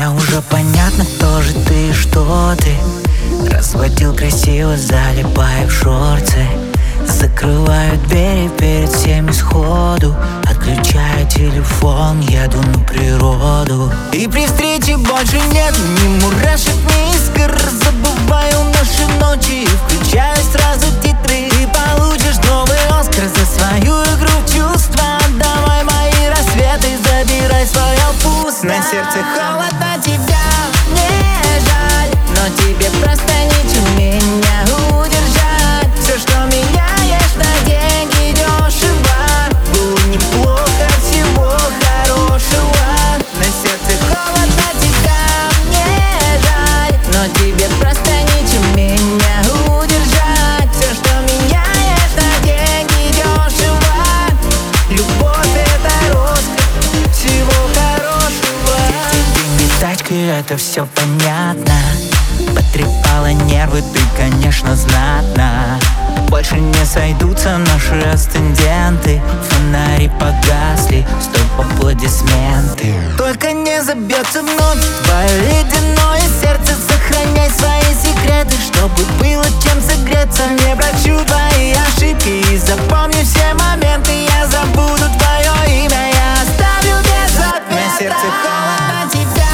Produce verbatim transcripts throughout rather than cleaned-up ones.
Мне уже понятно, кто же ты и что ты. Разводил красиво, залипая в шорты. Закрываю двери перед всеми сходу. Отключаю телефон, еду на природу. И при встрече больше нет ни мурашек, ни искр. Забываю наши ночи и включаю сразу титры. Ты получишь новый Оскар за свою игру в чувства. Давай мои рассветы, забирай свой опус. На сердце холодно, тебя не жаль, но тебе просто нечем меня удержать. Все, что меняешь на деньги дешево, было неплохо, всего хорошего. На сердце холодно, тебя не жаль, но тебе просто нечем меня удержать. Все, что меняешь на деньги дешево, любовь это роскошь, всего хорошего. Деньги, тачки, это все понятно. Потрепала нервы ты, конечно, знатно. Больше не сойдутся наши асценденты. Фонари погасли, стоп, аплодисменты. Только не забьется вновь твое ледяное сердце. Сохраняй свои секреты, чтобы было чем согреться. Не прощу твои ошибки и запомни все моменты. Я забуду твое имя, я оставлю без ответа. На сердце холодно, тебя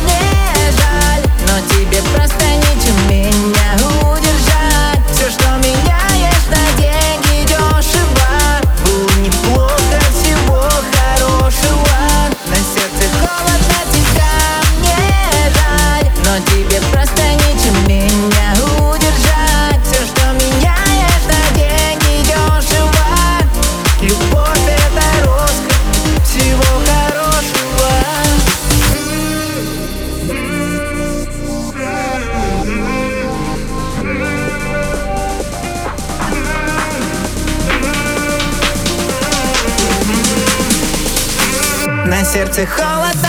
не жаль, но тебе просто нечем меня удержать. Все, что меняешь на деньги дешево, было неплохо, всего хорошего. На сердце холодно, тебя не жаль, но тебе просто нечем меня удержать. Все, что меняешь на деньги дешево, любовь это роскошь, всего хорошего. На сердце холодно,